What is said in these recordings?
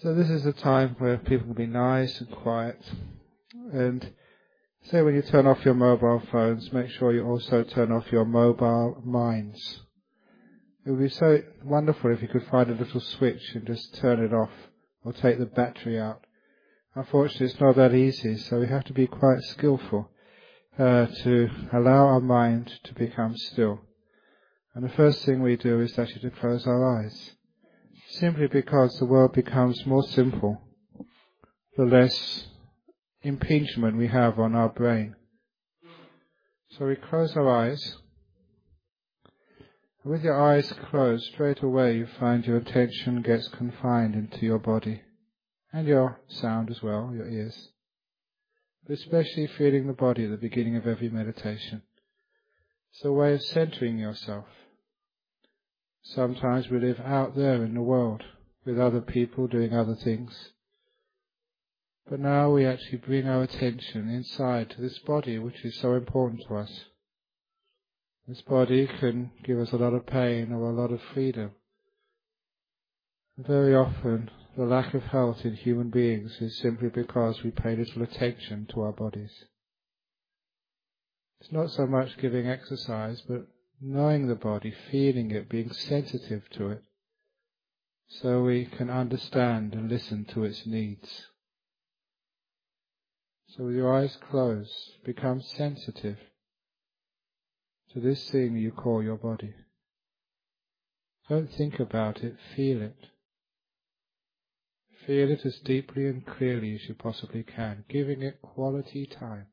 So this is a time where people can be nice and quiet. And say when you turn off your mobile phones, make sure you also turn off your mobile minds. It would be so wonderful if you could find a little switch and just turn it off or take the battery out. Unfortunately, it's not that easy, so we have to be quite skillful to allow our mind to become still. And the first thing we do is actually to close our eyes, simply because the world becomes more simple, the less impingement we have on our brain. So we close our eyes. With your eyes closed, straight away you find your attention gets confined into your body, and your sound as well, your ears. But especially feeling the body at the beginning of every meditation. It's a way of centering yourself. Sometimes we live out there in the world, with other people doing other things. But now we actually bring our attention inside to this body, which is so important to us. This body can give us a lot of pain or a lot of freedom. Very often, the lack of health in human beings is simply because we pay little attention to our bodies. It's not so much giving exercise, but knowing the body, feeling it, being sensitive to it, so we can understand and listen to its needs. So with your eyes closed, become sensitive to this thing you call your body. Don't think about it, feel it. Feel it as deeply and clearly as you possibly can, giving it quality time.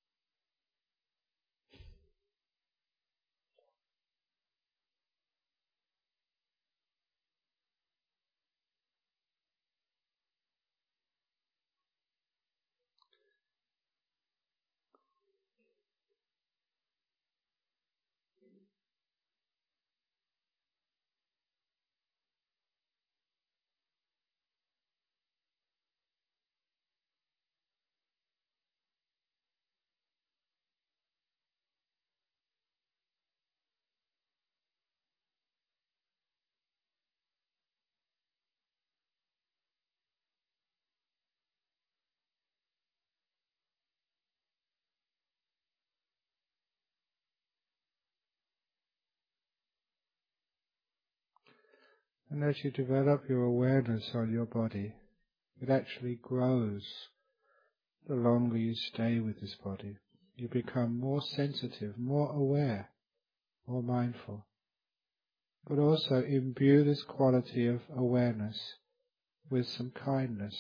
And as you develop your awareness on your body, it actually grows the longer you stay with this body. You become more sensitive, more aware, more mindful. But also imbue this quality of awareness with some kindness.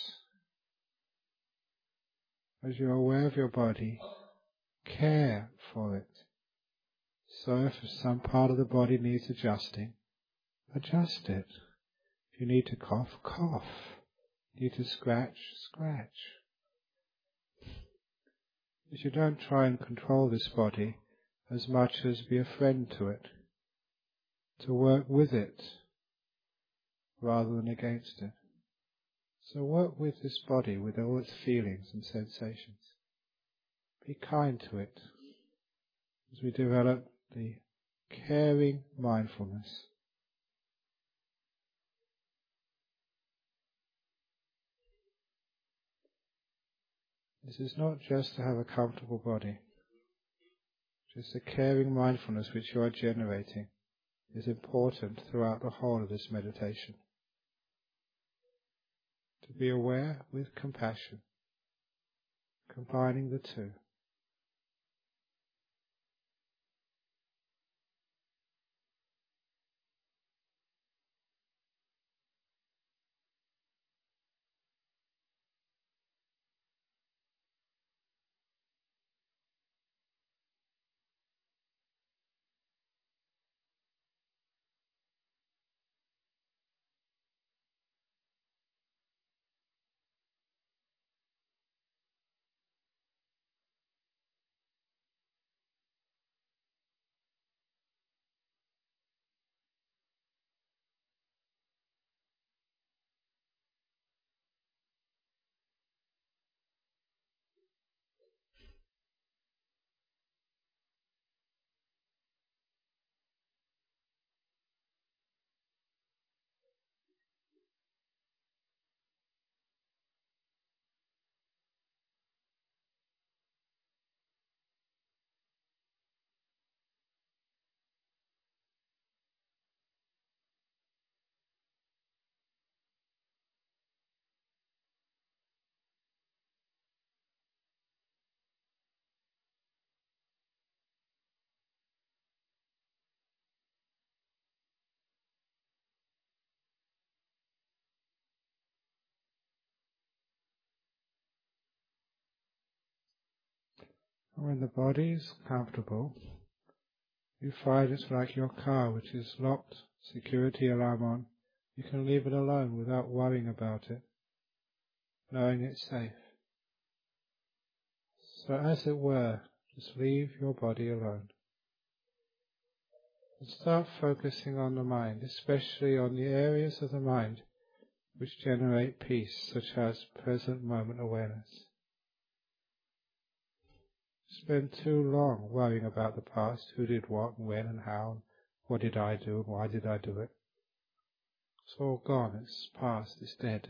As you're aware of your body, care for it. So if some part of the body needs adjusting, adjust it. If you need to cough, cough. If you need to scratch, scratch. But you don't try and control this body as much as be a friend to it, to work with it rather than against it. So work with this body with all its feelings and sensations. Be kind to it as we develop the caring mindfulness. This is not just to have a comfortable body. Just the caring mindfulness which you are generating is important throughout the whole of this meditation. To be aware with compassion, combining the two. When the body is comfortable, you find it's like your car, which is locked, security alarm on. You can leave it alone without worrying about it, knowing it's safe. So as it were, just leave your body alone. And start focusing on the mind, especially on the areas of the mind which generate peace, such as present moment awareness. Spend too long worrying about the past, who did what and when and how, what did I do and why did I do it. It's all gone, it's past, it's dead.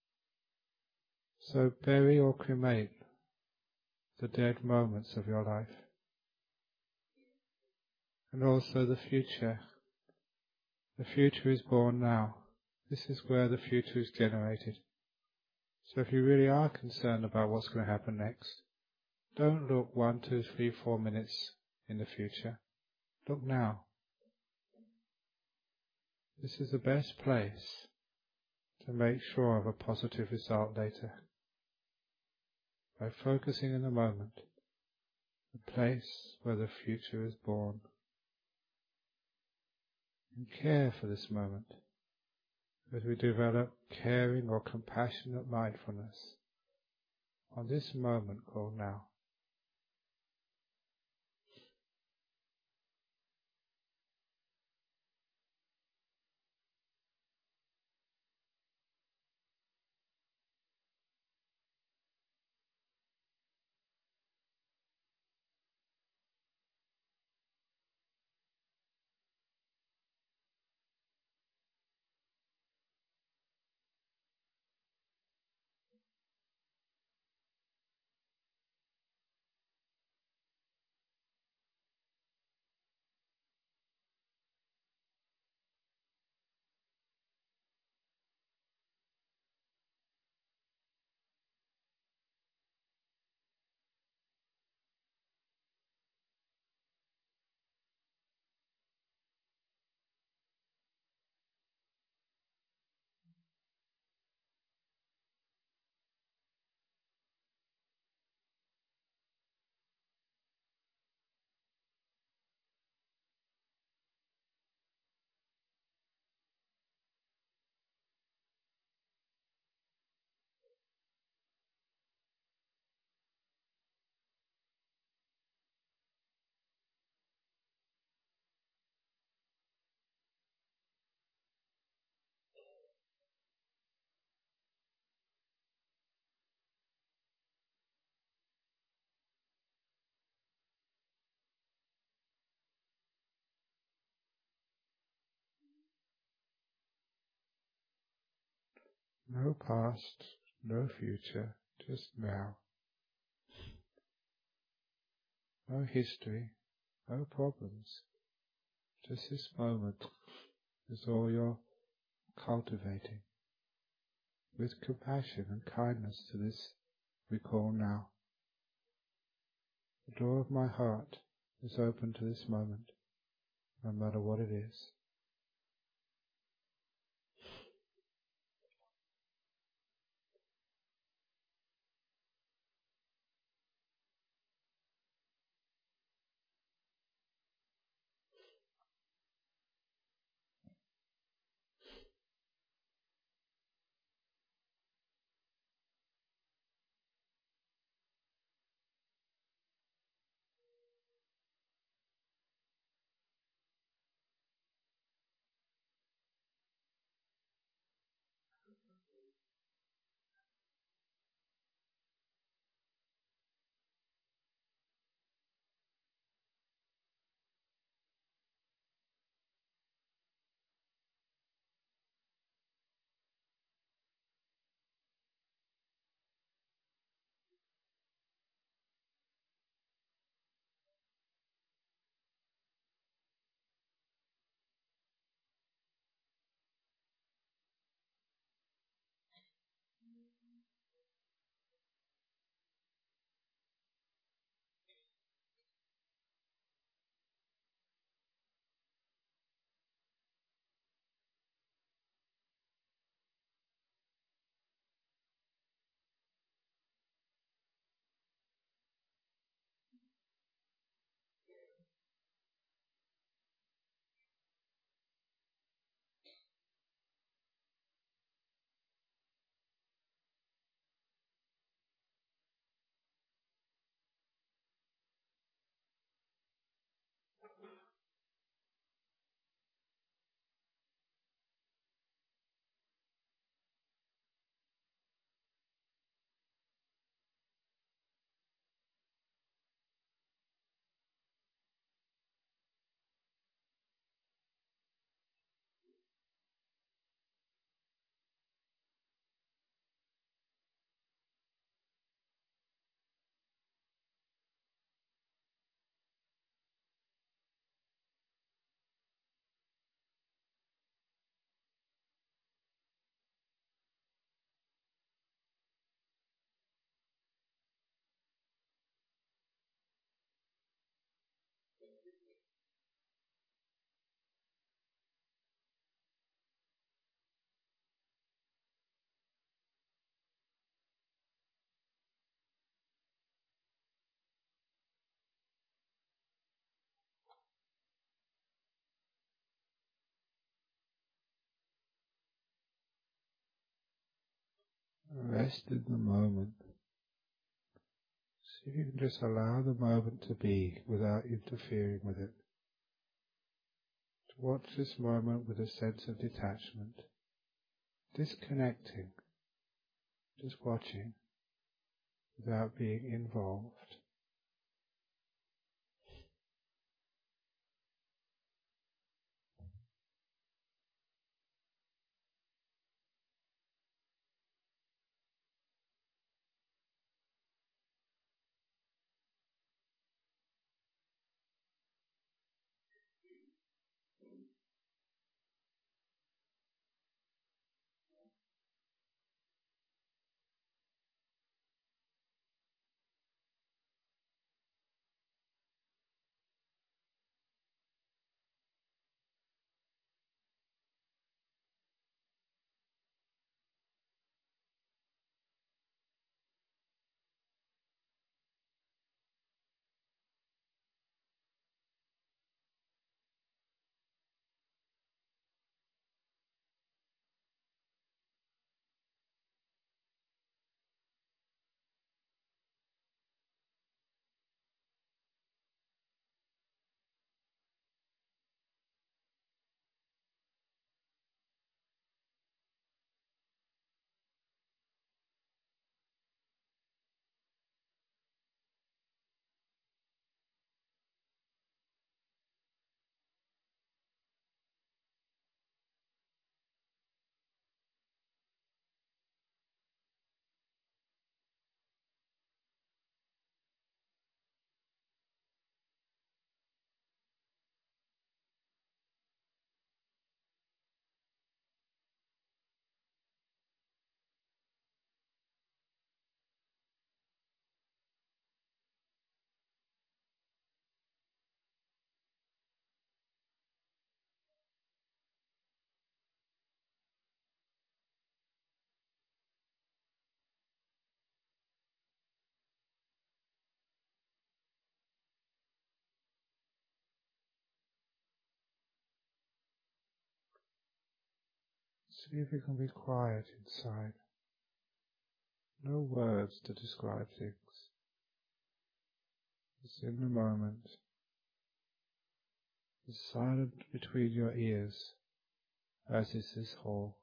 So bury or cremate the dead moments of your life. And also the future. The future is born now. This is where the future is generated. So if you really are concerned about what's going to happen next, don't look 1, 2, 3, 4 minutes in the future. Look now. This is the best place to make sure of a positive result later. By focusing in the moment, the place where the future is born. And care for this moment, as we develop caring or compassionate mindfulness on this moment called now. No past, no future, just now. No history, no problems. Just this moment is all you're cultivating, with compassion and kindness to this we call now. The door of my heart is open to this moment, no matter what it is. rest in the moment. See if you can just allow the moment to be without interfering with it. To watch this moment with a sense of detachment, disconnecting, just watching without being involved. See if you can be quiet inside. No words to describe things. It's in the moment. It's silent between your ears, as is this hall.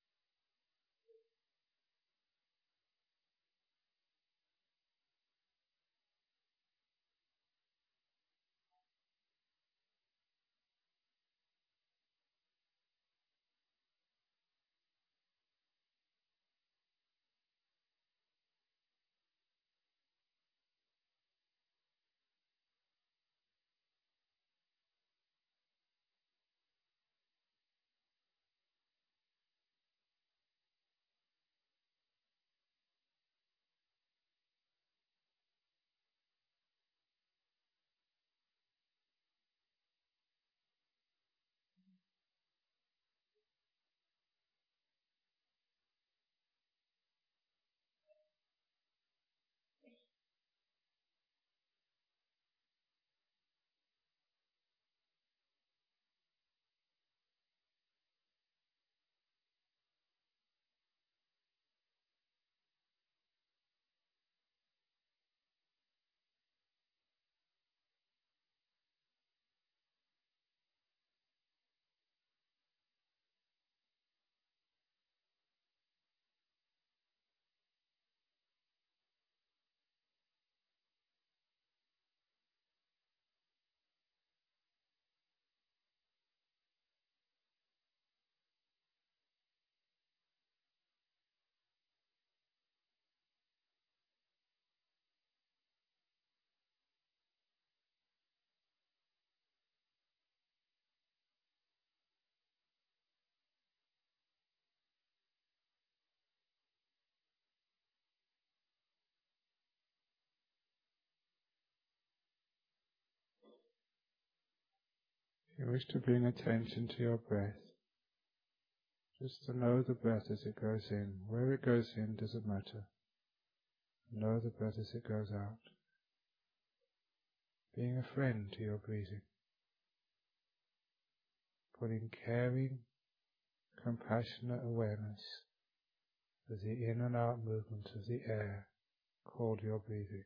You wish to bring attention to your breath. Just to know the breath as it goes in. Where it goes in doesn't matter. Know the breath as it goes out. Being a friend to your breathing. Putting caring, compassionate awareness as the in and out movement of the air called your breathing.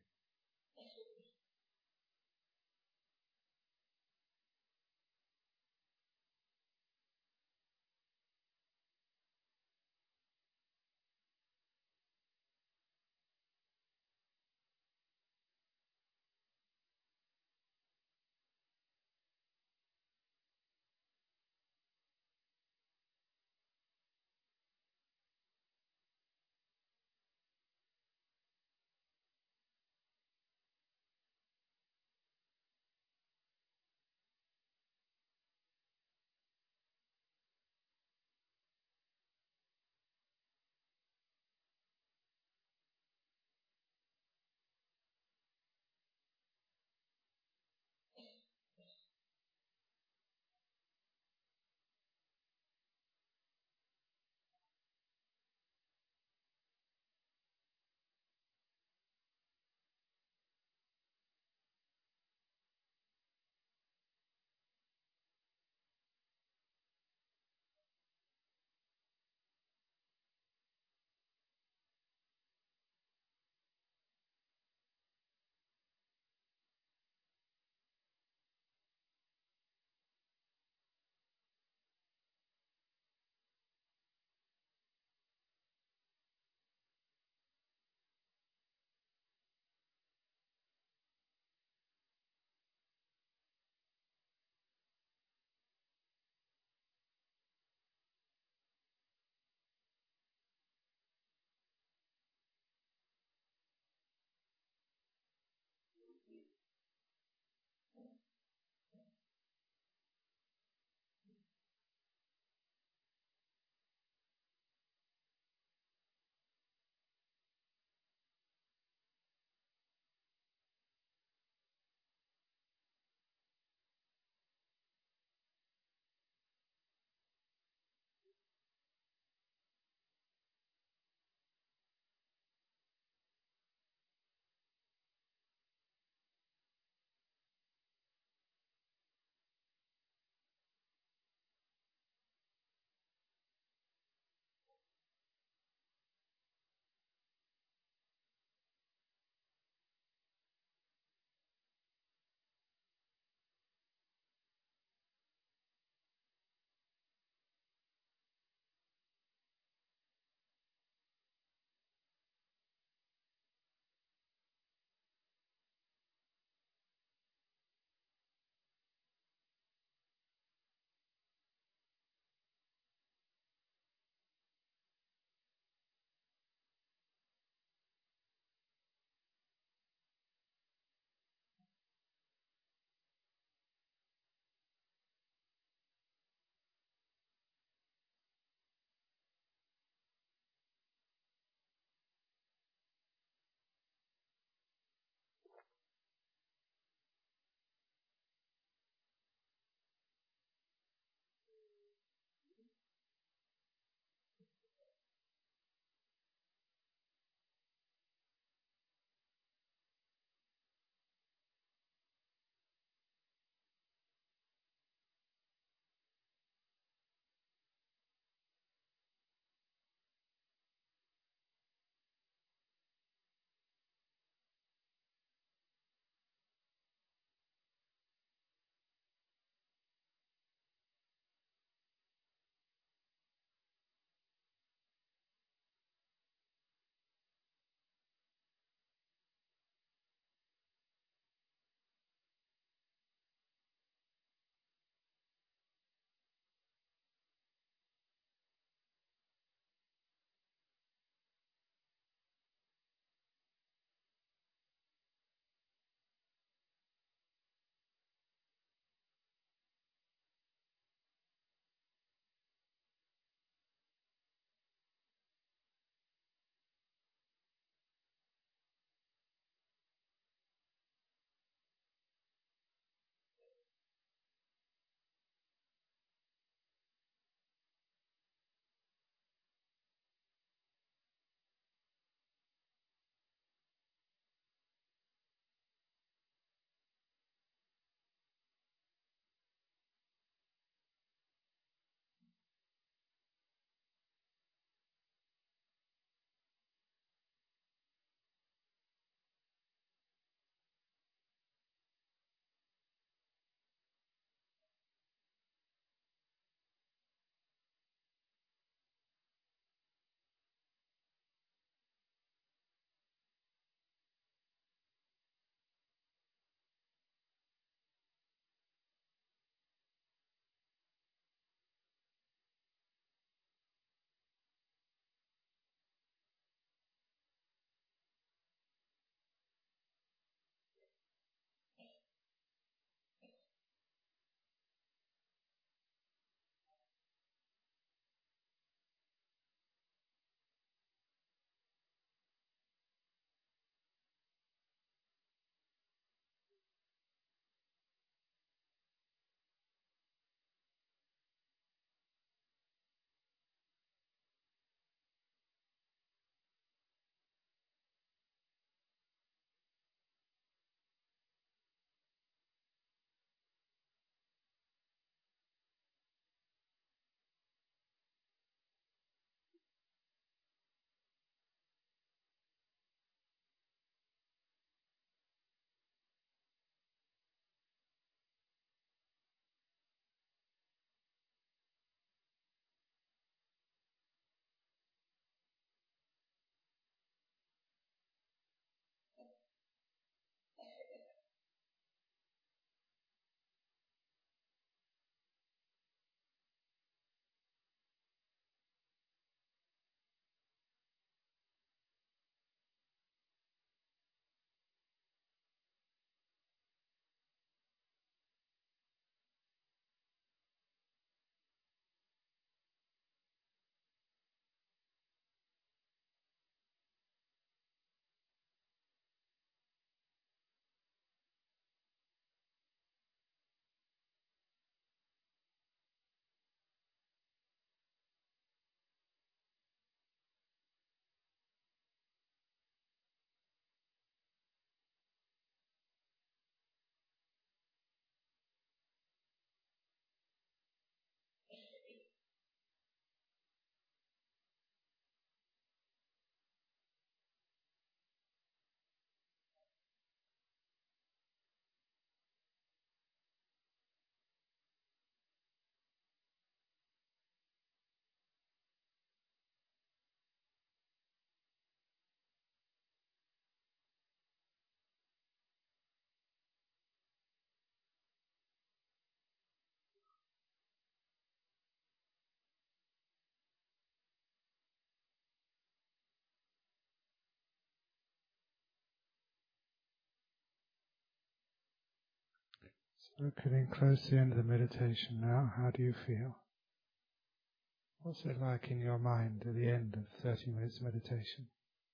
We're getting close to the end of the meditation now. How do you feel? What's it like in your mind at the end of 30 minutes of meditation?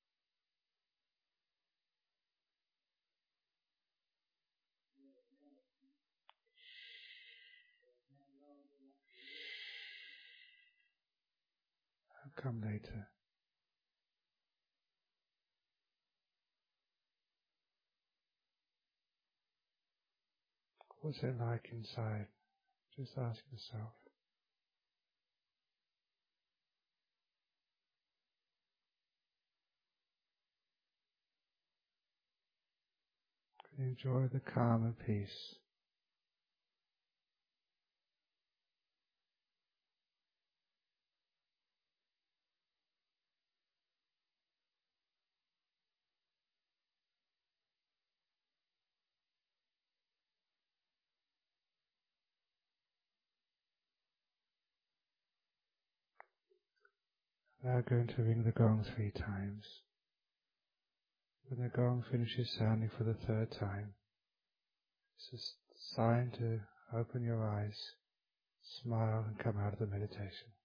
I'll come later. What's it like inside? Just ask yourself. Enjoy the calm and peace. Now going to ring the gong 3 times. When the gong finishes sounding for the 3rd time, it's a sign to open your eyes, smile and come out of the meditation.